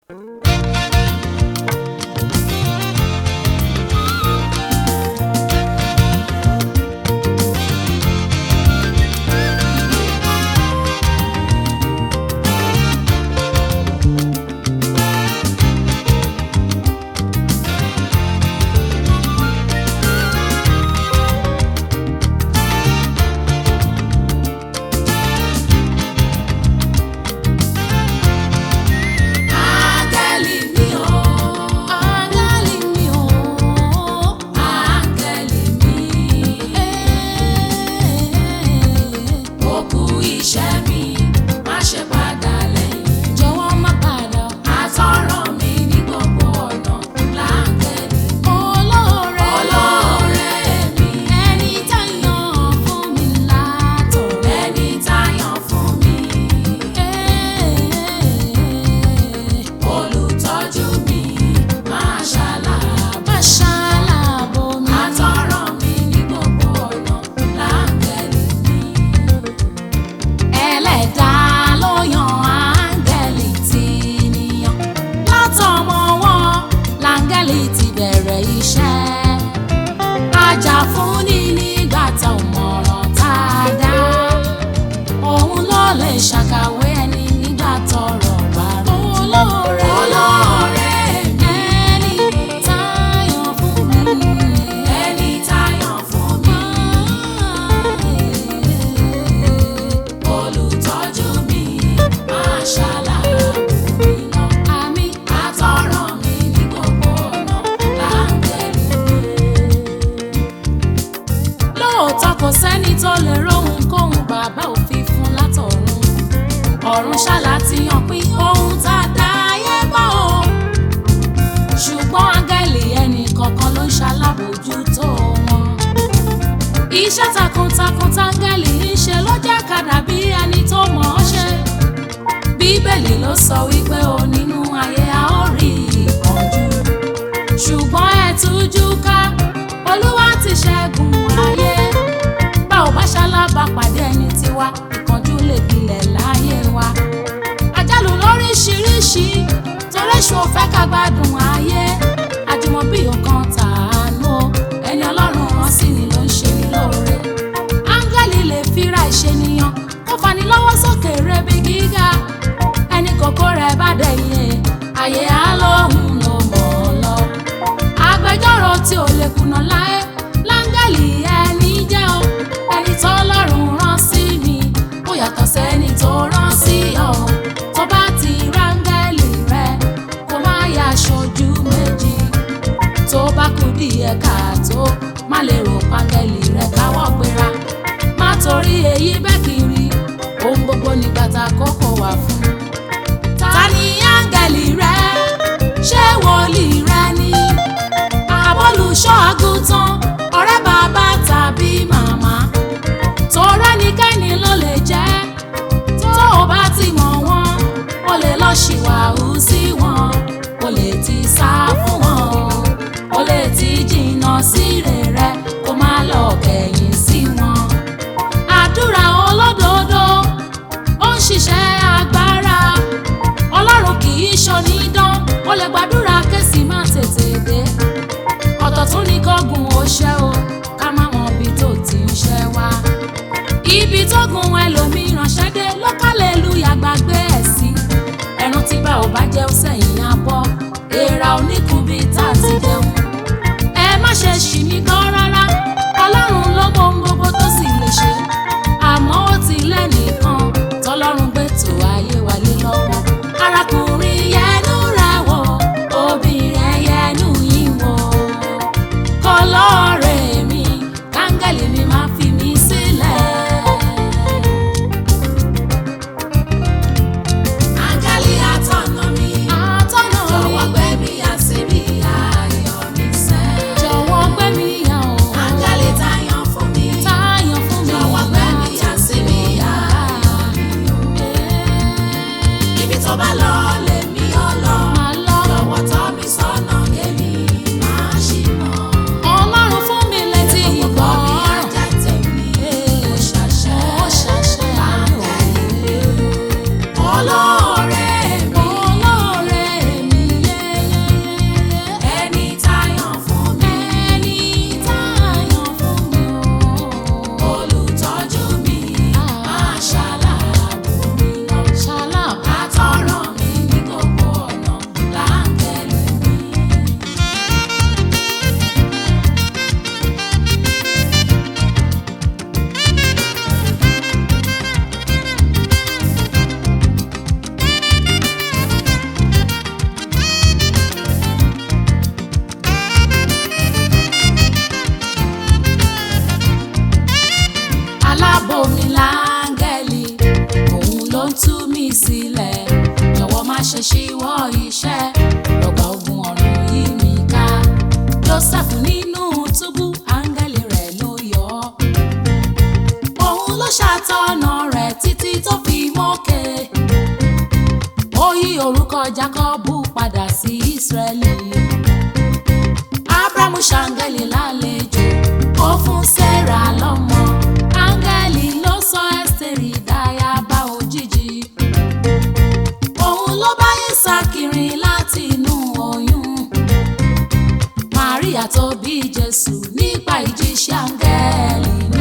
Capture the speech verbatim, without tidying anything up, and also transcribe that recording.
kò sẹ́ni tó lè róhun kóhun bàbá òfin fún látọ̀run. Ọ̀run ṣáàlà ti yàn pín ohun tá a dá ayé bá o. Ṣùgbọ́n áńgẹ́lì ẹnì kọ̀ọ̀kan ló ń ṣalábòójútó wọn. Iṣẹ́ takuntakun táńgẹ́lì ń ṣe ló jẹ́ ká dàbí ẹni tó mọ̀ ọ́ ṣe. Bíbélì ló sọ wípé o nínú ayé a ó rí ìpọ́njú. Ṣùgbọ́n ẹ tújú ká, Olúwa ti ṣẹ́gun ayé. Bá ò bá ṣalábàápàdé ẹni tiwa, ìkánjú lè gbilẹ̀ láyé wa. Àjálù lóríṣiríṣi, torí èṣù ò fẹ́ ká gbádùn ayé. Àjùmọ̀bí ọ̀kan tàánú o, ẹni Ọlọ́run rán sí ni ló ń ṣe ní lóore. Áńgẹ́lì lè fira ìṣènìyàn, kó fani lọ́wọ́ sókè rebi gíga. Ẹni kòkó rẹ̀ bá dẹ̀yẹ, ayé á lóhùn ló mọ̀ ọ́ lọ. Agbẹjọ́rò tí ò lè kùnà láé, láńgẹ́lì ẹni jẹ́ o. Ẹni tó Ọlọ́run rán sí mi, ó yàtọ̀ sẹ́ni tó rán sí ọ. Tó bá ti ráńgẹ́lì rẹ, kó má yà aṣojú méjì. Tó bá kú díẹ̀ káàtó, má lè rò páńgẹ́lì rẹ káwọ́ gbéra. Má torí èyí bẹ́ẹ̀ kiri, ohun gbogbo nígbà tá kókó wà fún. Ta ni áńgẹ́lì rẹ? Ṣé wòlíì rẹ ni? Olùṣọ́ àgùntàn, ọ̀rẹ́ bàbá tàbí màmá. Torí ẹnikẹ́ni ló lè jẹ́. Tó o bá ti mọ̀ wọ́n, o lè lọ ṣìwàhù sí wọn. O lè ti sá fún wọn o. O lè ti jìnnà sí rere, kó má lọ kẹ̀yìn sí wọn. Àdúrà olódodo ó ń ṣiṣẹ́ agbára. Ọlọ́run kì í ṣonídán, o lè gbàdúrà kẹ́sì má tètè dé. Ọ̀tọ̀ tún ní kọ́gùn ó ṣẹ́ o, ká má mọ ibi tó ti ń ṣẹ́ wá. Ibi tó gun ẹlòmíràn ṣẹ́ dé ló kálẹ̀lúyà gbàgbé ẹ̀ sí. Ẹran tí bá ò bá jẹ́ ó sẹ́yìn abọ́, èèrà oníkun bíi tá a ti jẹun. Ẹ má ṣe ṣì mí gbọ́ rárá, Ọlọ́run ló mọ ohun gbogbo tó sì lè ṣe. Àmọ́ ó ti lẹ́nìkan tọ́lọ́run gbé tó ayé wa lé lọ́wọ́. Arákùnrin yẹnu rẹ̀ wò, obìnrin yẹnu yín wò. Ọlọ́rẹ̀ mi, káńgẹ́lì mi máa fi mí sílẹ̀. Áńgẹ́lì atọ́nà mi, atọ́nà mi, jọ̀wọ́ gbé mi yà síbi ayọ̀ mi sẹ́. Jọ̀wọ́ gbé mi yà o. Áńgẹ́lì tá yàn fún mi, ṣe ṣíwọ́ iṣẹ́ lọ́gbà ogun ọ̀run yí mi ká. Jósẹ́fù nínú túbú áńgẹ́lì rẹ̀ ló yọ ọ́. Òun ló ṣàtọ̀nà rẹ̀ títí tó fi mókè. Ó yí orúkọ Jákọ́bù padà sí Ísírẹ́lì. Ábúráhámù ṣàǹgẹ́lì lálejò, ó fún Sẹ́rà lọ́mọ. Áńgẹ́lì ló sọ Ẹ́sítérì dáyàbá òjijì. Òun ló bá Ísákì rìn láti inú oyún. Màríà tó bí Jésù nípa ìjíṣẹ́ áńgẹ́lì ni.